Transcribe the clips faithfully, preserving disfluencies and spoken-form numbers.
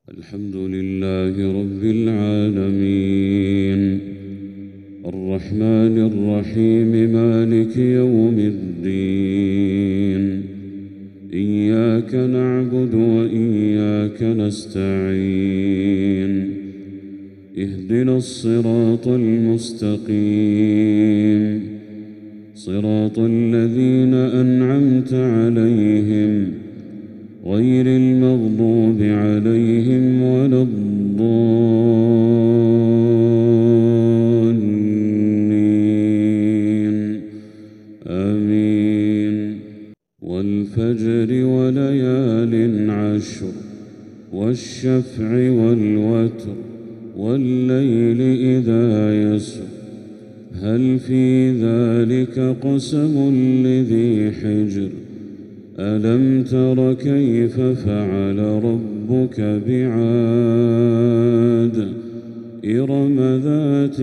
الحمد لله رب العالمين الرحمن الرحيم مالك يوم الدين إياك نعبد وإياك نستعين اهدنا الصراط المستقيم صراط الذين أنعمت عليهم غير المغضوب عليهم ولا الضالين آمين. والفجر وليال عشر والشفع والوتر والليل إذا يسر هل في ذلك قسم لذي حجر ألم تر كيف فعل ربك بعاد إرم ذات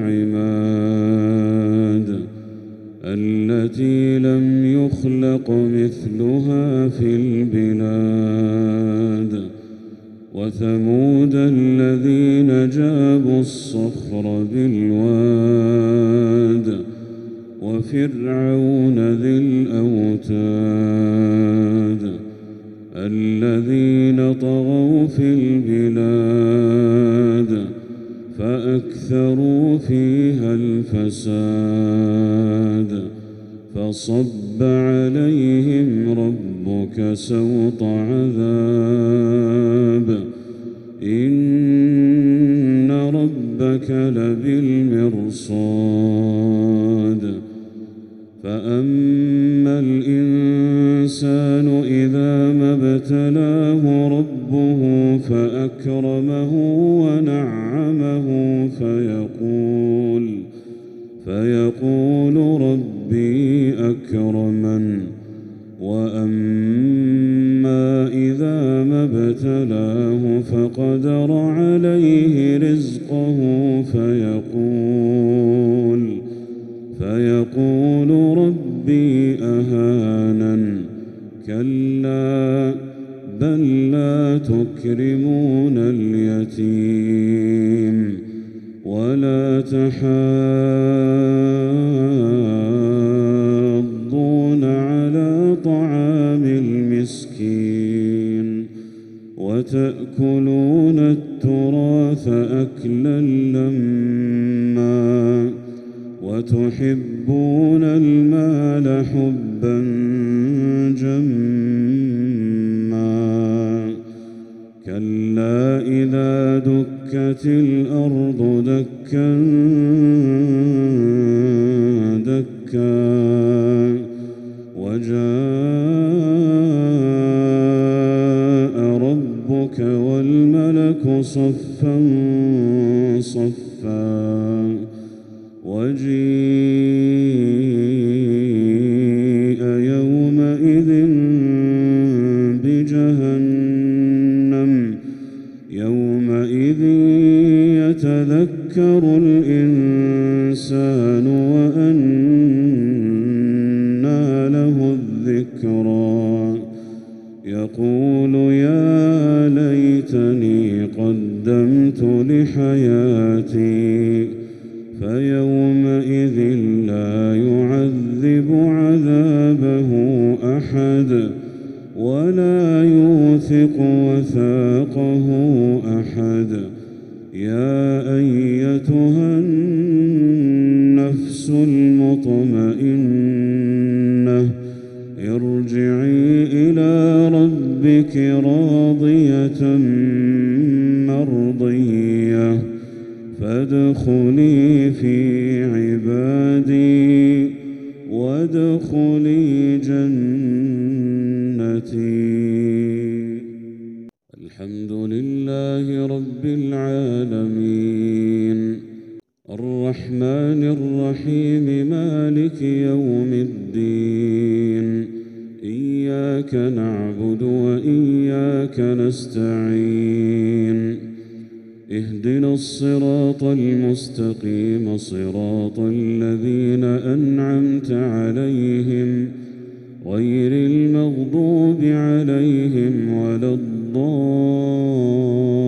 العماد التي لم يخلق مثلها في البلاد وثمود الذين جابوا الصخر بالواد وفرعون ذي الأوتاد الذين طغوا في البلاد فأكثروا فيها الفساد فصب عليهم ربك سوط عذاب إن ربك لبالمرصاد فأما الإنسان إذا ما ابتلاه ربه فأكرمه ونعمه فيقول فيقول ربي أكرمن وأما إذا ما ابتلاه فقدر عليه رزقه فيقول فيقول ربي أهانن كلا بل لا تكرمون اليتيم ولا تحاضون على طعام المسكين وتأكلون التراث أكلا لما وتحبون المال حبا جما كلا إذا دكت الأرض دكا دكا وجاء ربك والملك صفا صفا وجيء يومئذ بجهنم يومئذ يتذكر الإنسان وأنى له الذكرى يقول يا ليتني قدمت لحياتي فيومئذ لا يعذب عذابه أحد ولا يوثق وثاقه أحد يا أيتها النفس المطمئنة ارجعي إلى ربك راضية مرضية فادخلي في عبادي وادخلي جنتي. الحمد لله رب العالمين الرحمن الرحيم مالك يوم الدين إياك نعبد وإياك نستعين اهدنا الصراط المستقيم صراط الذين أنعمت عليهم غير المغضوب عليهم ولا الضالين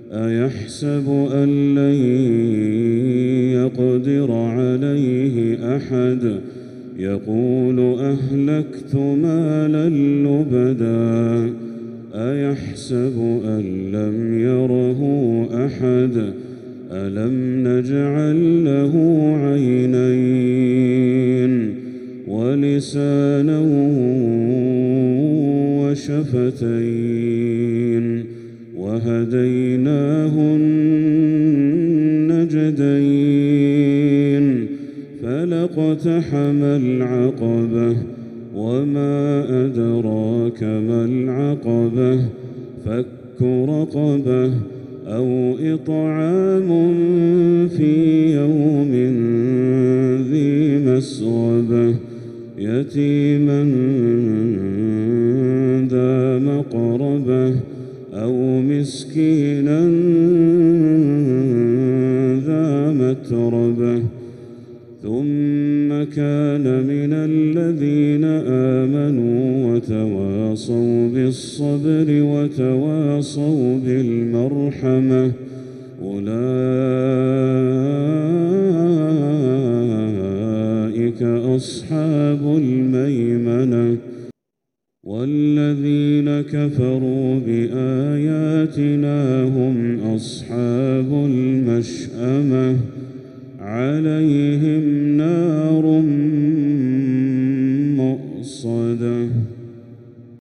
أيحسب أن لن يقدر عليه أحد يقول أهلكت مالا لبدا أيحسب أن لم يره أحد ألم نجعل له عينين ولسانا وشفتين وهديناه النجدين فلاقتحم العقبة وما أدراك ما العقبة فك رقبة أو إطعام في يوم ذي مسغبة يتيما ذا مقربة أو مسكينا ذا متربة ثم كان من الذين آمنوا وتواصوا بالصبر وتواصوا بالمرحمة أولئك أصحاب الميمنة والذين كفروا بآياتنا هم أصحاب المشأمة عليهم نار مؤصدة.